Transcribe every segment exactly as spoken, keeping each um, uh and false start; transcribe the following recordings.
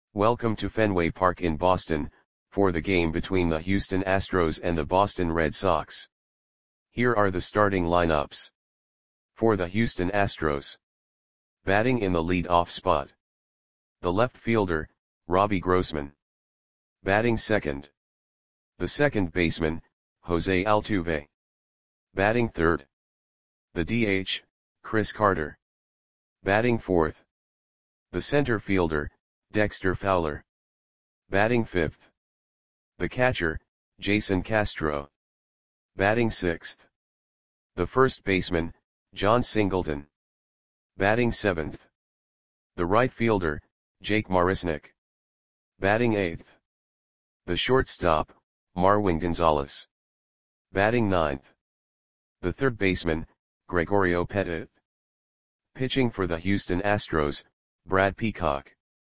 Welcome to Fenway Park in Boston, for the game between the Houston Astros and the Boston Red Sox. Here are the starting lineups. For the Houston Astros. Batting in the lead-off spot. The left fielder, Robbie Grossman. Batting second. The second baseman, Jose Altuve. Batting third. The D H, Chris Carter. Batting fourth. The center fielder, Dexter Fowler. Batting fifth. The catcher, Jason Castro. Batting sixth. The first baseman, Jon Singleton. Batting seventh. The right fielder, Jake Marisnick. Batting eighth. The shortstop, Marwin Gonzalez. Batting ninth. The third baseman, Gregorio Petit. Pitching for the Houston Astros, Brad Peacock.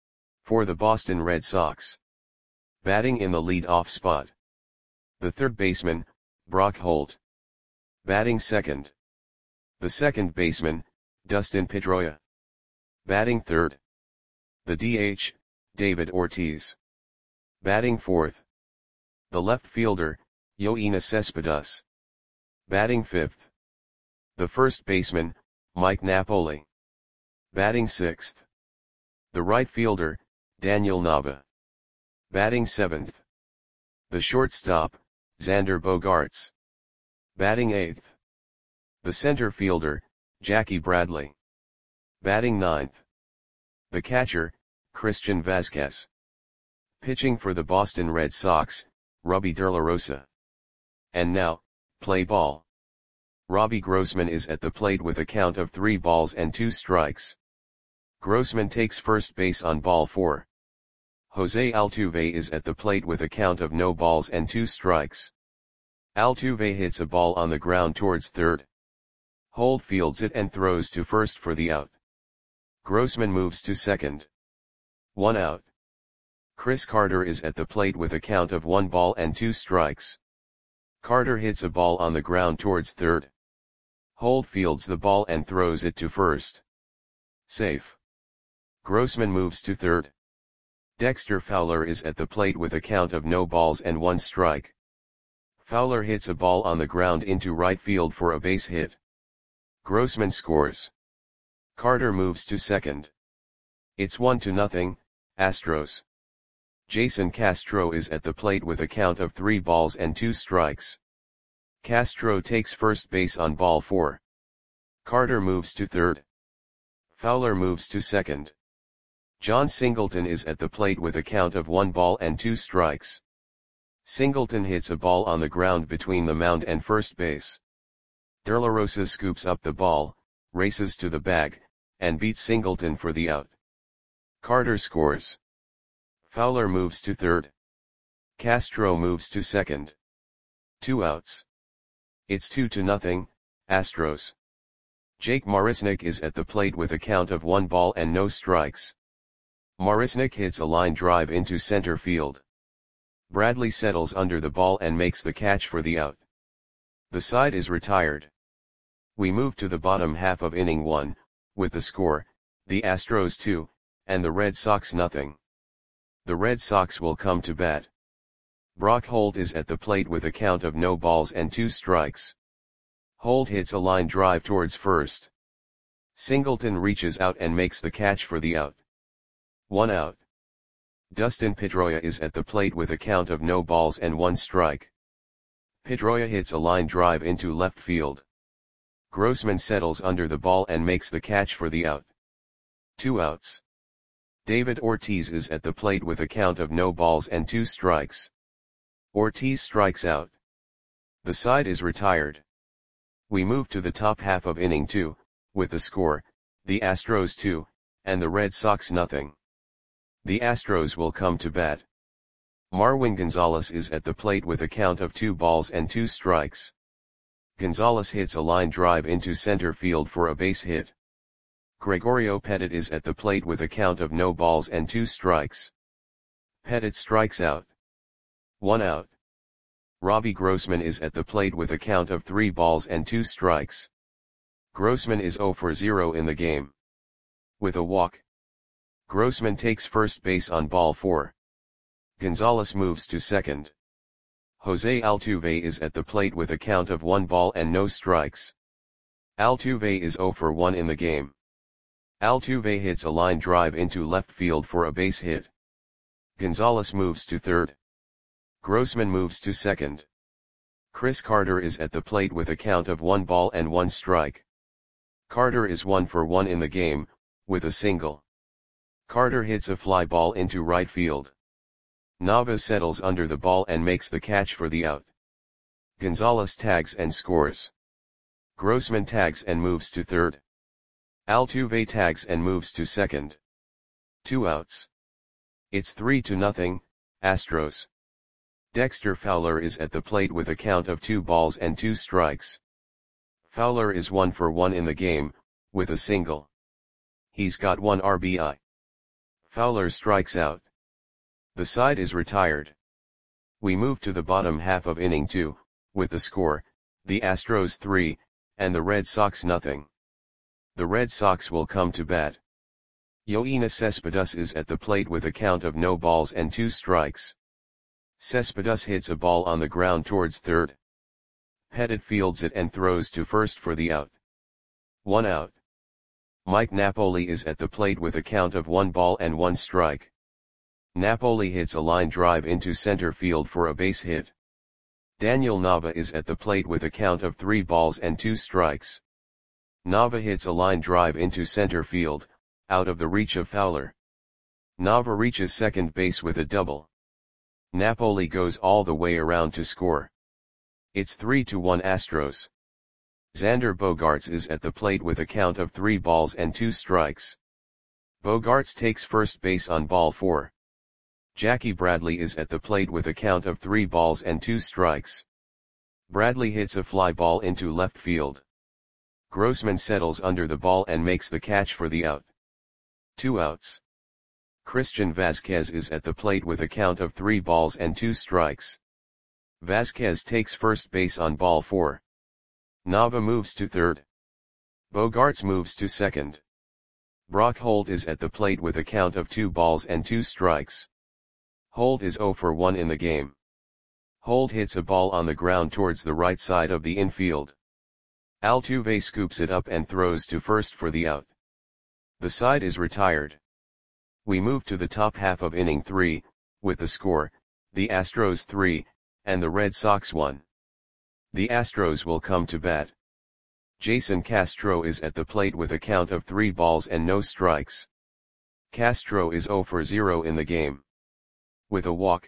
For the Boston Red Sox. Batting in the lead-off spot. The third baseman, Brock Holt. Batting second. The second baseman, Dustin Pedroia. Batting third. The D H, David Ortiz. Batting fourth. The left fielder, Yoenis Cespedes. Batting fifth. The first baseman, Mike Napoli. Batting sixth. The right fielder, Daniel Nava. Batting seventh. The shortstop, Xander Bogaerts. Batting eighth. The center fielder, Jackie Bradley. Batting ninth. The catcher, Christian Vasquez. Pitching for the Boston Red Sox, Robbie De La Rosa. And now, play ball. Robbie Grossman is at the plate with a count of three balls and two strikes. Grossman takes first base on ball four. Jose Altuve is at the plate with a count of no balls and two strikes. Altuve hits a ball on the ground towards third. Holt fields it and throws to first for the out. Grossman moves to second. One out. Chris Carter is at the plate with a count of one ball and two strikes. Carter hits a ball on the ground towards third. Holt fields the ball and throws it to first. Safe. Grossman moves to third. Dexter Fowler is at the plate with a count of no balls and one strike. Fowler hits a ball on the ground into right field for a base hit. Grossman scores. Carter moves to second. It's one to nothing, Astros. Jason Castro is at the plate with a count of three balls and two strikes. Castro takes first base on ball four. Carter moves to third. Fowler moves to second. Jon Singleton is at the plate with a count of one ball and two strikes. Singleton hits a ball on the ground between the mound and first base. De La Rosa scoops up the ball, races to the bag, and beats Singleton for the out. Carter scores. Fowler moves to third. Castro moves to second. Two outs. It's two to nothing, Astros. Jake Marisnick is at the plate with a count of one ball and no strikes. Marisnick hits a line drive into center field. Bradley settles under the ball and makes the catch for the out. The side is retired. We move to the bottom half of inning one, with the score, the Astros two, and the Red Sox nothing. The Red Sox will come to bat. Brock Holt is at the plate with a count of no balls and two strikes. Holt hits a line drive towards first. Singleton reaches out and makes the catch for the out. One out. Dustin Pedroia is at the plate with a count of no balls and one strike. Pedroia hits a line drive into left field. Grossman settles under the ball and makes the catch for the out. Two outs. David Ortiz is at the plate with a count of no balls and two strikes. Ortiz strikes out. The side is retired. We move to the top half of inning two, with the score, the Astros two, and the Red Sox nothing. The Astros will come to bat. Marwin Gonzalez is at the plate with a count of two balls and two strikes. Gonzalez hits a line drive into center field for a base hit. Gregorio Petit is at the plate with a count of no balls and two strikes. Petit strikes out. One out. Robbie Grossman is at the plate with a count of three balls and two strikes. Grossman is zero for zero in the game. With a walk. Grossman takes first base on ball four. Gonzalez moves to second. Jose Altuve is at the plate with a count of one ball and no strikes. Altuve is zero for one in the game. Altuve hits a line drive into left field for a base hit. Gonzalez moves to third. Grossman moves to second. Chris Carter is at the plate with a count of one ball and one strike. Carter is one for one in the game, with a single. Carter hits a fly ball into right field. Nava settles under the ball and makes the catch for the out. Gonzalez tags and scores. Grossman tags and moves to third. Altuve tags and moves to second. Two outs. It's three to nothing, Astros. Dexter Fowler is at the plate with a count of two balls and two strikes. Fowler is one for one in the game, with a single. He's got one R B I. Fowler strikes out. The side is retired. We move to the bottom half of inning two, with the score, the Astros three, and the Red Sox nothing. The Red Sox will come to bat. Yoenis Cespedes is at the plate with a count of no balls and two strikes. Cespedes hits a ball on the ground towards third. Pettit fields it and throws to first for the out. One out. Mike Napoli is at the plate with a count of one ball and one strike. Napoli hits a line drive into center field for a base hit. Daniel Nava is at the plate with a count of three balls and two strikes. Nava hits a line drive into center field, out of the reach of Fowler. Nava reaches second base with a double. Napoli goes all the way around to score. It's three to one Astros. Xander Bogaerts is at the plate with a count of three balls and two strikes. Bogaerts takes first base on ball four. Jackie Bradley is at the plate with a count of three balls and two strikes. Bradley hits a fly ball into left field. Grossman settles under the ball and makes the catch for the out. Two outs. Christian Vasquez is at the plate with a count of three balls and two strikes. Vasquez takes first base on ball four. Nava moves to third. Bogaerts moves to second. Brock Holt is at the plate with a count of two balls and two strikes. Holt is zero for one in the game. Holt hits a ball on the ground towards the right side of the infield. Altuve scoops it up and throws to first for the out. The side is retired. We move to the top half of inning three, with the score, the Astros three, and the Red Sox one. The Astros will come to bat. Jason Castro is at the plate with a count of three balls and no strikes. Castro is zero for zero in the game. With a walk.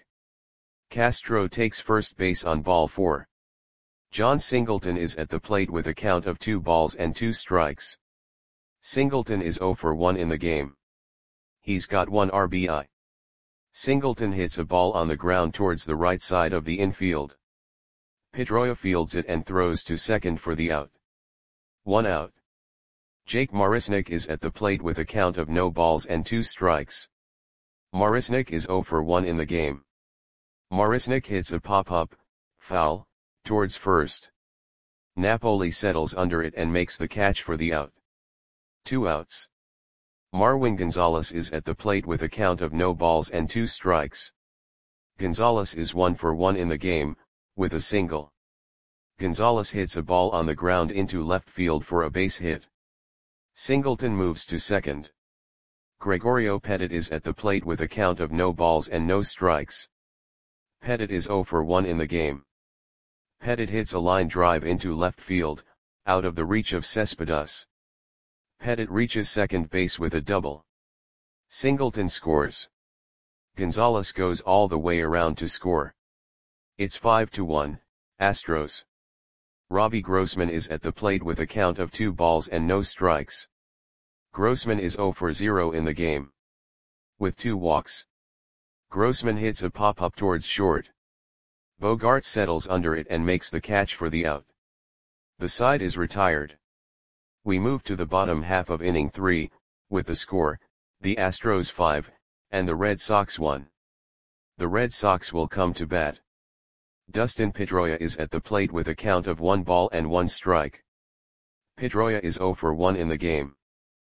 Castro takes first base on ball four. John Singleton is at the plate with a count of two balls and two strikes. Singleton is zero for one in the game. He's got one R B I. Singleton hits a ball on the ground towards the right side of the infield. Pedroia fields it and throws to second for the out. One out. Jake Marisnick is at the plate with a count of no balls and two strikes. Marisnick is zero for one in the game. Marisnick hits a pop-up, foul, towards first. Napoli settles under it and makes the catch for the out. Two outs. Marwin Gonzalez is at the plate with a count of no balls and two strikes. Gonzalez is one for one in the game, with a single. Gonzalez hits a ball on the ground into left field for a base hit. Singleton moves to second. Gregorio Pettit is at the plate with a count of no balls and no strikes. Pettit is zero for one in the game. Pettit hits a line drive into left field, out of the reach of Cespedes. Pettit reaches second base with a double. Singleton scores. Gonzalez goes all the way around to score. It's five to one, Astros. Robbie Grossman is at the plate with a count of two balls and no strikes. Grossman is zero for zero in the game. With two walks. Grossman hits a pop-up towards short. Bogaerts settles under it and makes the catch for the out. The side is retired. We move to the bottom half of inning three, with the score, the Astros five, and the Red Sox one. The Red Sox will come to bat. Dustin Pedroia is at the plate with a count of one ball and one strike. Pedroia is zero for one in the game.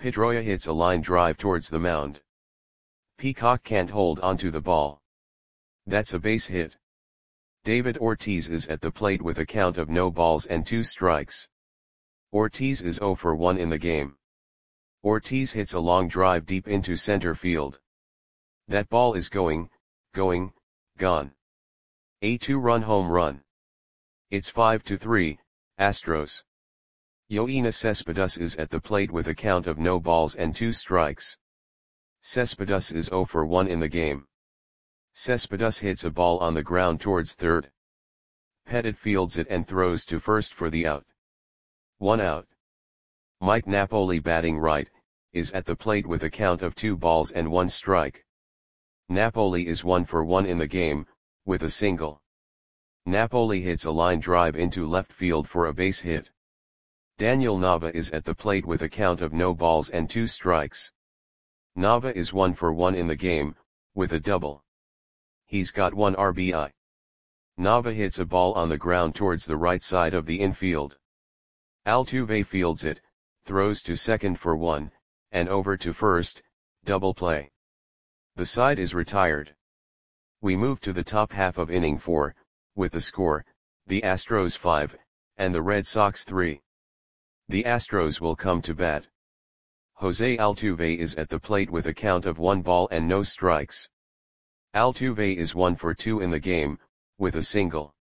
Pedroia hits a line drive towards the mound. Peacock can't hold onto the ball. That's a base hit. David Ortiz is at the plate with a count of no balls and two strikes. Ortiz is zero for one in the game. Ortiz hits a long drive deep into center field. That ball is going, going, gone. A two-run home run. It's five to three, Astros. Yoenis Cespedes is at the plate with a count of no balls and two strikes. Cespedes is zero for one in the game. Cespedes hits a ball on the ground towards third. Pettit fields it and throws to first for the out. One out. Mike Napoli, batting right, is at the plate with a count of two balls and one strike. Napoli is one for one in the game, with a single. Napoli hits a line drive into left field for a base hit. Daniel Nava is at the plate with a count of no balls and two strikes. Nava is one for one in the game, with a double. He's got one R B I. Nava hits a ball on the ground towards the right side of the infield. Altuve fields it, throws to second for one, and over to first, double play. The side is retired. We move to the top half of inning four, with the score, the Astros five, and the Red Sox three. The Astros will come to bat. Jose Altuve is at the plate with a count of one ball and no strikes. Altuve is one for two in the game, with a single.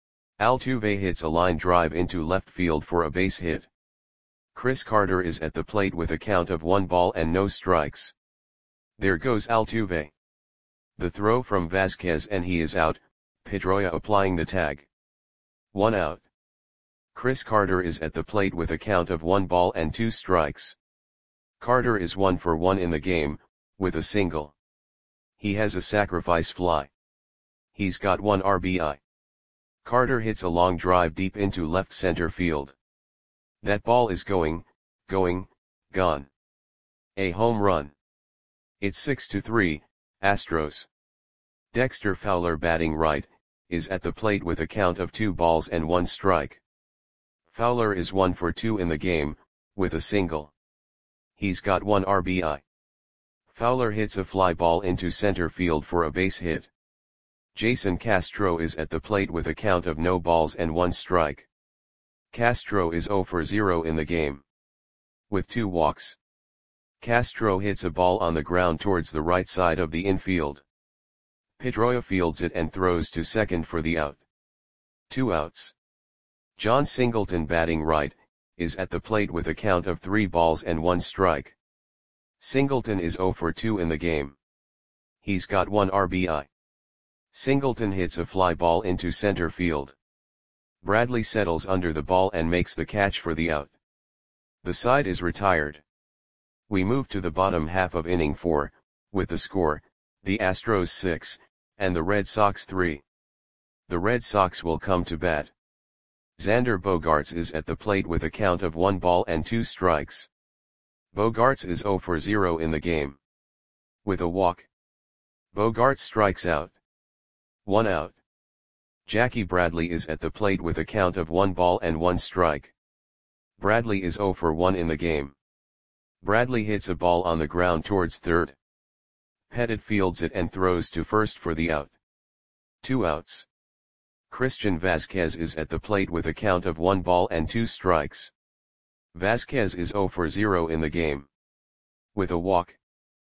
Altuve hits a line drive into left field for a base hit. Chris Carter is at the plate with a count of one ball and no strikes. There goes Altuve. The throw from Vasquez and he is out, Pedroia applying the tag. One out. Chris Carter is at the plate with a count of one ball and two strikes. Carter is one for one in the game, with a single. He has a sacrifice fly. He's got one R B I. Carter hits a long drive deep into left center field. That ball is going, going, gone. A home run. It's six to three, Astros. Dexter Fowler, batting right, is at the plate with a count of two balls and one strike. Fowler is one for two in the game, with a single. He's got one R B I. Fowler hits a fly ball into center field for a base hit. Jason Castro is at the plate with a count of no balls and one strike. Castro is zero for zero in the game. With two walks. Castro hits a ball on the ground towards the right side of the infield. Pedroia fields it and throws to second for the out. Two outs. John Singleton, batting right, is at the plate with a count of three balls and one strike. Singleton is zero for two in the game. He's got one R B I. Singleton hits a fly ball into center field. Bradley settles under the ball and makes the catch for the out. The side is retired. We move to the bottom half of inning four, with the score, the Astros six, and the Red Sox three. The Red Sox will come to bat. Xander Bogaerts is at the plate with a count of one ball and two strikes. Bogaerts is zero for zero in the game. With a walk. Bogaerts strikes out. One out. Jackie Bradley is at the plate with a count of one ball and one strike. Bradley is zero for one in the game. Bradley hits a ball on the ground towards third. Pettit fields it and throws to first for the out. Two outs. Christian Vasquez is at the plate with a count of one ball and two strikes. Vasquez is zero for zero in the game. With a walk.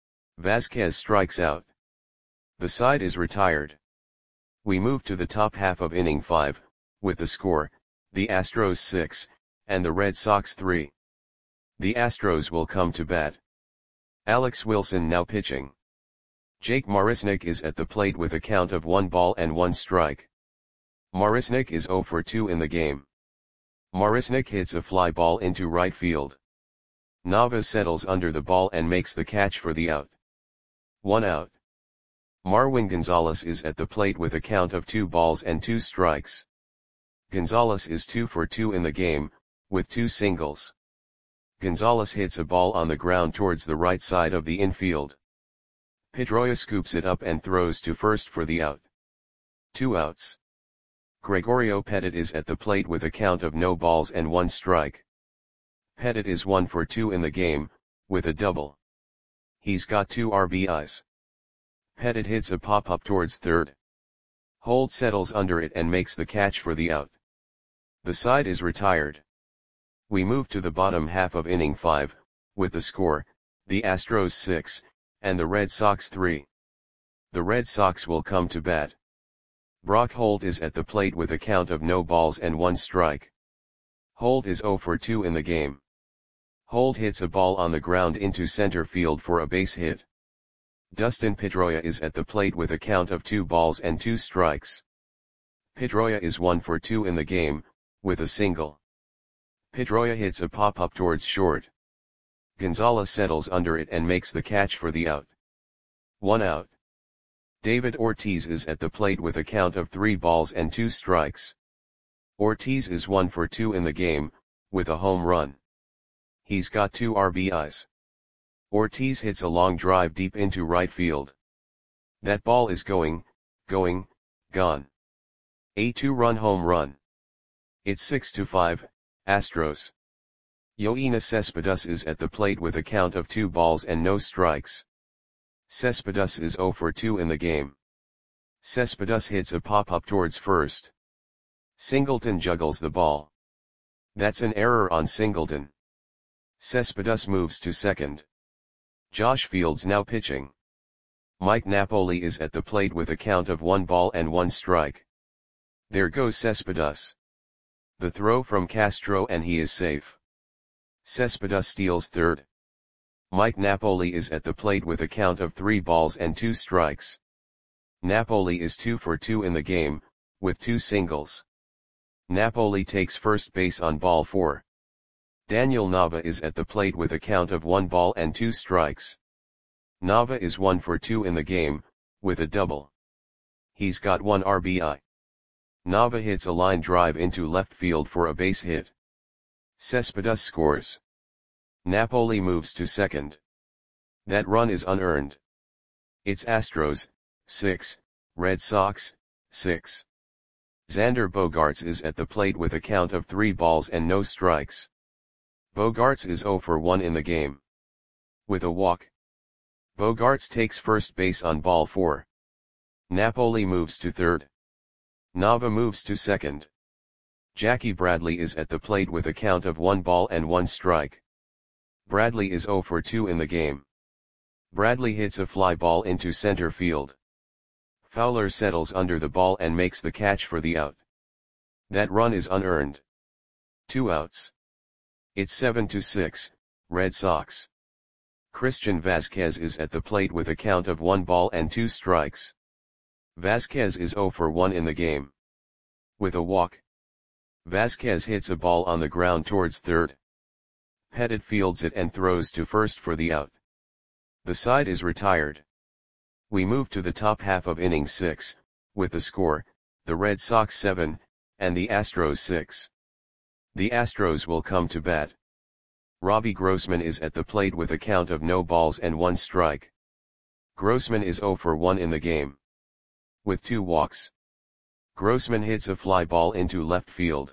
Vasquez strikes out. The side is retired. We move to the top half of inning five, with the score, the Astros six, and the Red Sox three. The Astros will come to bat. Alex Wilson now pitching. Jake Marisnick is at the plate with a count of one ball and one strike. Marisnick is zero for two in the game. Marisnick hits a fly ball into right field. Nava settles under the ball and makes the catch for the out. One out. Marwin Gonzalez is at the plate with a count of two balls and two strikes. Gonzalez is two for two in the game, with two singles. Gonzalez hits a ball on the ground towards the right side of the infield. Pedroia scoops it up and throws to first for the out. Two outs. Gregorio Pettit is at the plate with a count of no balls and one strike. Pettit is one for two in the game, with a double. He's got two R B Is. Pettit hits a pop-up towards third. Holt settles under it and makes the catch for the out. The side is retired. We move to the bottom half of inning five, with the score, the Astros six, and the Red Sox three. The Red Sox will come to bat. Brock Holt is at the plate with a count of no balls and one strike. Holt is oh for two in the game. Holt hits a ball on the ground into center field for a base hit. Dustin Pedroia is at the plate with a count of two balls and two strikes. Pedroia is one for two in the game, with a single. Pedroia hits a pop-up towards short. Gonzalez settles under it and makes the catch for the out. One out. David Ortiz is at the plate with a count of three balls and two strikes. Ortiz is one for two in the game, with a home run. He's got two R B Is. Ortiz hits a long drive deep into right field. That ball is going, going, gone. A two-run home run. It's six to five, Astros. Yoenis Cespedes is at the plate with a count of two balls and no strikes. Cespedes is oh for two in the game. Cespedes hits a pop-up towards first. Singleton juggles the ball. That's an error on Singleton. Cespedes moves to second. Josh Fields now pitching. Mike Napoli is at the plate with a count of one ball and one strike. There goes Cespedes. The throw from Castro and he is safe. Cespedes steals third. Mike Napoli is at the plate with a count of three balls and two strikes. Napoli is two for two in the game, with two singles. Napoli takes first base on ball four. Daniel Nava is at the plate with a count of one ball and two strikes. Nava is one for two in the game, with a double. He's got one R B I. Nava hits a line drive into left field for a base hit. Cespedes scores. Napoli moves to second. That run is unearned. It's Astros, six, Red Sox, six. Xander Bogaerts is at the plate with a count of three balls and no strikes. Bogaerts is oh for one in the game. With a walk. Bogaerts takes first base on ball four. Napoli moves to third. Nava moves to second. Jackie Bradley is at the plate with a count of one ball and one strike. Bradley is oh for two in the game. Bradley hits a fly ball into center field. Fowler settles under the ball and makes the catch for the out. That run is unearned. Two outs. It's seven to six, Red Sox. Christian Vazquez is at the plate with a count of one ball and two strikes. Vazquez is oh for one in the game. With a walk. Vazquez hits a ball on the ground towards third. Pettit fields it and throws to first for the out. The side is retired. We move to the top half of inning six, with the score, the Red Sox seven, and the Astros six. The Astros will come to bat. Robbie Grossman is at the plate with a count of no balls and one strike. Grossman is oh for one in the game. With two walks. Grossman hits a fly ball into left field.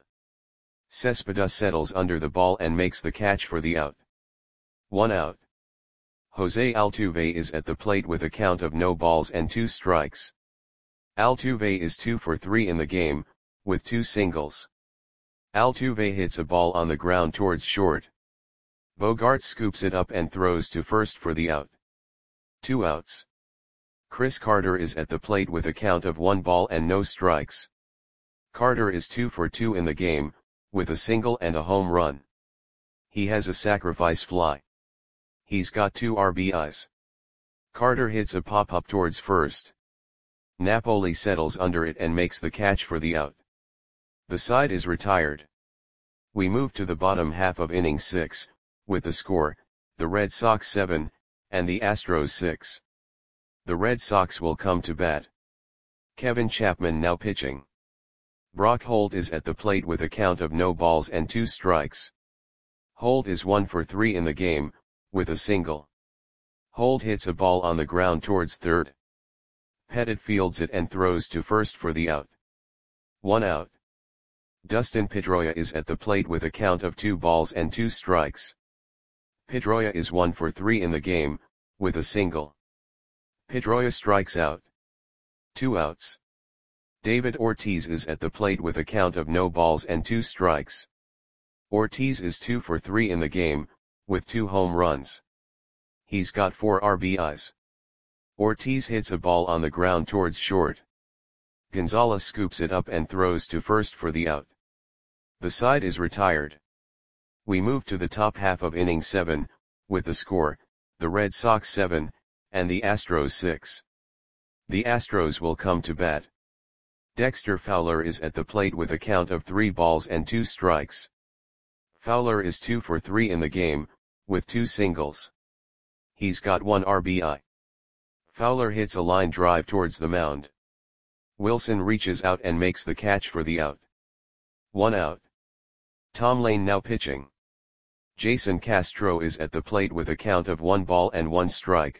Cespedes settles under the ball and makes the catch for the out. One out. Jose Altuve is at the plate with a count of no balls and two strikes. Altuve is two for three in the game, with two singles. Altuve hits a ball on the ground towards short. Bogaerts scoops it up and throws to first for the out. Two outs. Chris Carter is at the plate with a count of one ball and no strikes. Carter is two for two in the game, with a single and a home run. He has a sacrifice fly. He's got two R B Is. Carter hits a pop-up towards first. Napoli settles under it and makes the catch for the out. The side is retired. We move to the bottom half of inning six, with the score, the Red Sox seven, and the Astros six. The Red Sox will come to bat. Kevin Chapman now pitching. Brock Holt is at the plate with a count of no balls and two strikes. Holt is one for three in the game, with a single. Holt hits a ball on the ground towards third. Pettit fields it and throws to first for the out. One out. Dustin Pedroia is at the plate with a count of two balls and two strikes. Pedroia is one for three in the game, with a single. Pedroia strikes out. Two outs. David Ortiz is at the plate with a count of no balls and two strikes. Ortiz is two for three in the game, with two home runs. He's got four R B Is. Ortiz hits a ball on the ground towards short. Gonzalez scoops it up and throws to first for the out. The side is retired. We move to the top half of inning seven, with the score, the Red Sox seven, and the Astros six. The Astros will come to bat. Dexter Fowler is at the plate with a count of three balls and two strikes. Fowler is two for three in the game, with two singles. He's got one R B I. Fowler hits a line drive towards the mound. Wilson reaches out and makes the catch for the out. One out. Tom Lane now pitching. Jason Castro is at the plate with a count of one ball and one strike.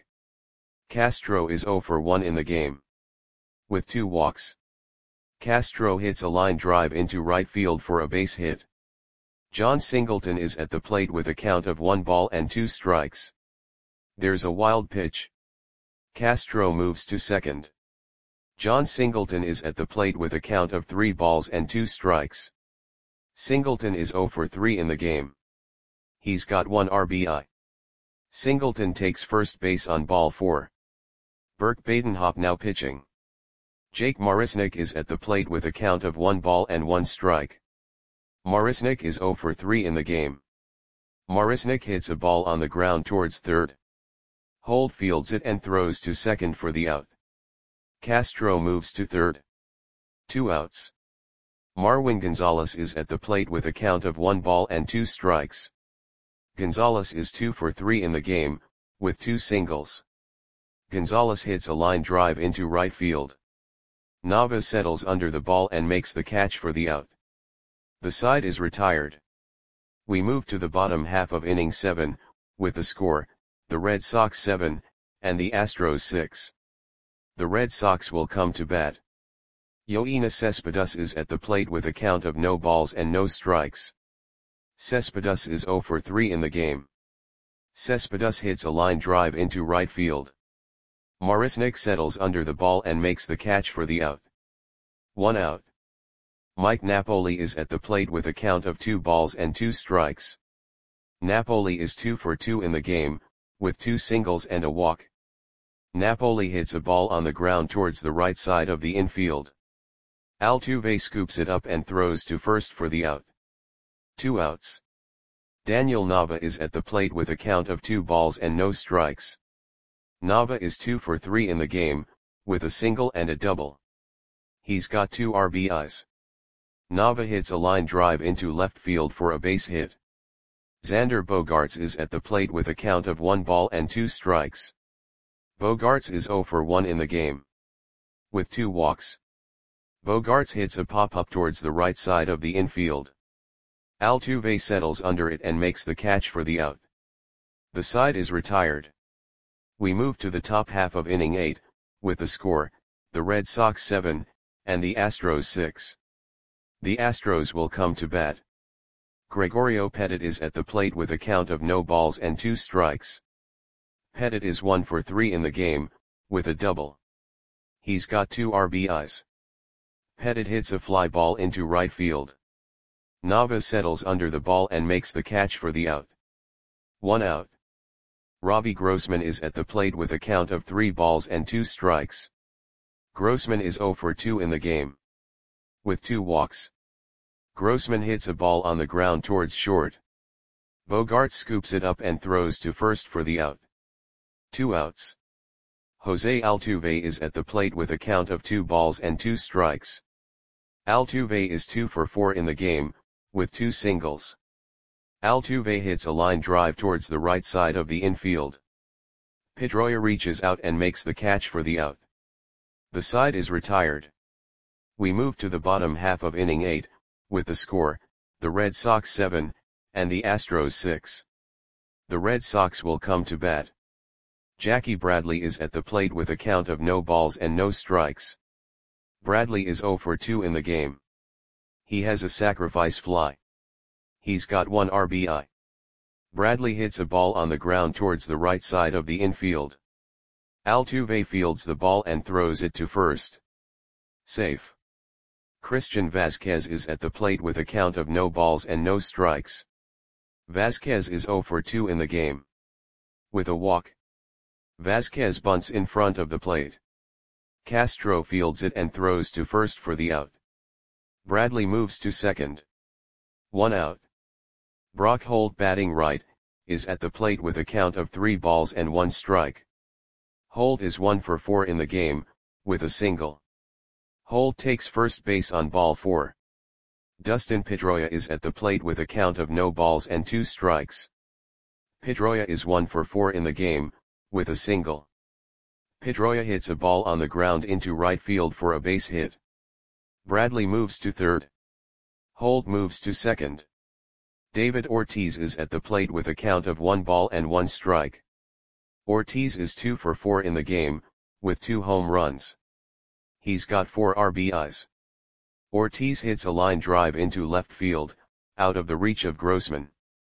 Castro is zero for one in the game. With two walks. Castro hits a line drive into right field for a base hit. John Singleton is at the plate with a count of one ball and two strikes. There's a wild pitch. Castro moves to second. John Singleton is at the plate with a count of three balls and two strikes. Singleton is zero for three in the game. He's got one R B I. Singleton takes first base on ball four. Burke Badenhop now pitching. Jake Marisnick is at the plate with a count of one ball and one strike. Marisnick is zero for three in the game. Marisnick hits a ball on the ground towards third. Holt fields it and throws to second for the out. Castro moves to third. Two outs. Marwin Gonzalez is at the plate with a count of one ball and two strikes. Gonzalez is two for three in the game, with two singles. Gonzalez hits a line drive into right field. Nava settles under the ball and makes the catch for the out. The side is retired. We move to the bottom half of inning seven, with the score, the Red Sox seven, and the Astros six. The Red Sox will come to bat. Yoenis Cespedes is at the plate with a count of no balls and no strikes. Cespedes is zero for three in the game. Cespedes hits a line drive into right field. Marisnick settles under the ball and makes the catch for the out. One out. Mike Napoli is at the plate with a count of two balls and two strikes. Napoli is two for two in the game, with two singles and a walk. Napoli hits a ball on the ground towards the right side of the infield. Altuve scoops it up and throws to first for the out. Two outs. Daniel Nava is at the plate with a count of two balls and no strikes. Nava is two for three in the game, with a single and a double. He's got two R B Is. Nava hits a line drive into left field for a base hit. Xander Bogaerts is at the plate with a count of one ball and two strikes. Bogaerts is zero for one in the game. With two walks. Bogaerts hits a pop-up towards the right side of the infield. Altuve settles under it and makes the catch for the out. The side is retired. We move to the top half of inning eight, with the score, the Red Sox seven, and the Astros six. The Astros will come to bat. Gregorio Petit is at the plate with a count of no balls and two strikes. Petit is one for three in the game, with a double. He's got two R B Is. Petit hits a fly ball into right field. Nava settles under the ball and makes the catch for the out. One out. Robbie Grossman is at the plate with a count of three balls and two strikes. Grossman is zero for two in the game. With two walks. Grossman hits a ball on the ground towards short. Bogaerts scoops it up and throws to first for the out. Two outs. Jose Altuve is at the plate with a count of two balls and two strikes. Altuve is two for four in the game, with two singles. Altuve hits a line drive towards the right side of the infield. Pedroia reaches out and makes the catch for the out. The side is retired. We move to the bottom half of inning eight, with the score, the Red Sox seven, and the Astros six. The Red Sox will come to bat. Jackie Bradley is at the plate with a count of no balls and no strikes. Bradley is zero for two in the game. He has a sacrifice fly. He's got one R B I. Bradley hits a ball on the ground towards the right side of the infield. Altuve fields the ball and throws it to first. Safe. Christian Vazquez is at the plate with a count of no balls and no strikes. Vazquez is zero for two in the game. With a walk. Vazquez bunts in front of the plate. Castro fields it and throws to first for the out. Bradley moves to second. One out. Brock Holt, batting right, is at the plate with a count of three balls and one strike. Holt is one for four in the game, with a single. Holt takes first base on ball four. Dustin Pedroia is at the plate with a count of no balls and two strikes. Pedroia is one for four in the game, with a single. Pedroia hits a ball on the ground into right field for a base hit. Bradley moves to third. Holt moves to second. David Ortiz is at the plate with a count of one ball and one strike. Ortiz is two for four in the game, with two home runs. He's got four R B Is. Ortiz hits a line drive into left field, out of the reach of Grossman.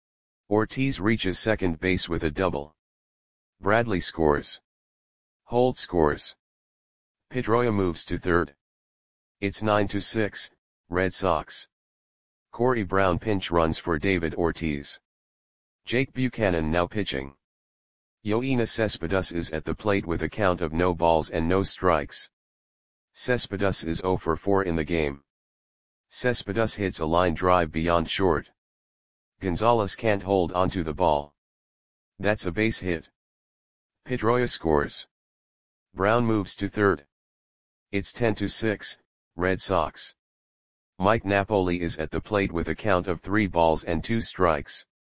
Ortiz reaches second base with a double. Bradley scores. Holt scores. Pedroia moves to third. It's nine to six, Red Sox. Corey Brown pinch runs for David Ortiz. Jake Buchanan now pitching. Yoenis Cespedes is at the plate with a count of no balls and no strikes. Cespedes is zero for four in the game. Cespedes hits a line drive beyond short. Gonzalez can't hold onto the ball. That's a base hit. Pedroia scores. Brown moves to third. It's ten to six, Red Sox. Mike Napoli is at the plate with a count of three balls and two strikes.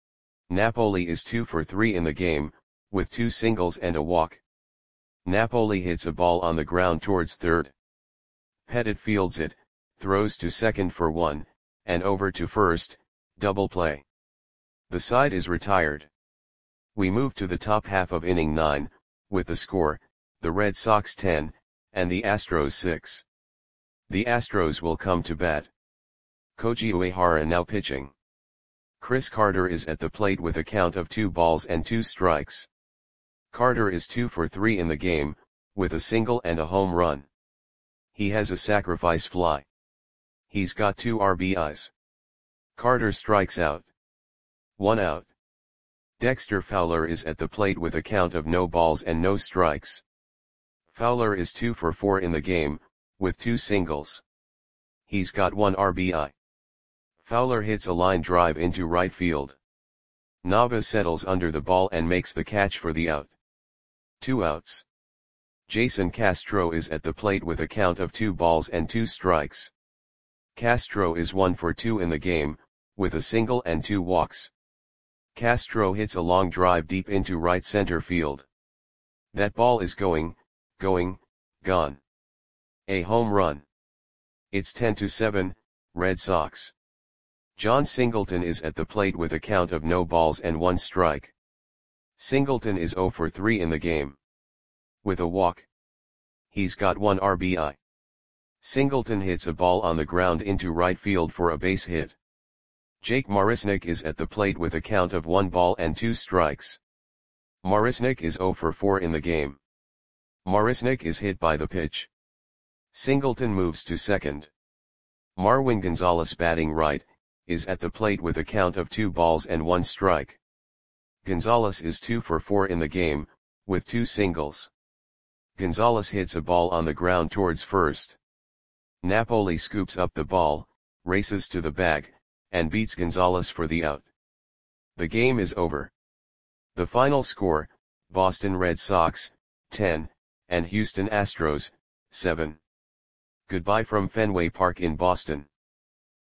Napoli is two for three in the game, with two singles and a walk. Napoli hits a ball on the ground towards third. Pettit fields it, throws to second for one, and over to first, double play. The side is retired. We move to the top half of inning nine, with the score, the Red Sox ten, and the Astros six. The Astros will come to bat. Koji Uehara now pitching. Chris Carter is at the plate with a count of two balls and two strikes. Carter is two for three in the game, with a single and a home run. He has a sacrifice fly. He's got two R B Is. Carter strikes out. One out. Dexter Fowler is at the plate with a count of no balls and no strikes. Fowler is two for four in the game, with two singles. He's got one R B I. Fowler hits a line drive into right field. Nava settles under the ball and makes the catch for the out. Two outs. Jason Castro is at the plate with a count of two balls and two strikes. Castro is one for two in the game, with a single and two walks. Castro hits a long drive deep into right center field. That ball is going, going, gone. A home run. It's ten to seven, Red Sox. John Singleton is at the plate with a count of no balls and one strike. Singleton is zero for three in the game. With a walk. He's got one R B I. Singleton hits a ball on the ground into right field for a base hit. Jake Marisnick is at the plate with a count of one ball and two strikes. Marisnick is zero for four in the game. Marisnick is hit by the pitch. Singleton moves to second. Marwin Gonzalez, batting right, is at the plate with a count of two balls and one strike. Gonzalez is two for four in the game, with two singles. Gonzalez hits a ball on the ground towards first. Napoli scoops up the ball, races to the bag, and beats Gonzalez for the out. The game is over. The final score, Boston Red Sox, ten, and Houston Astros, seven. Goodbye from Fenway Park in Boston.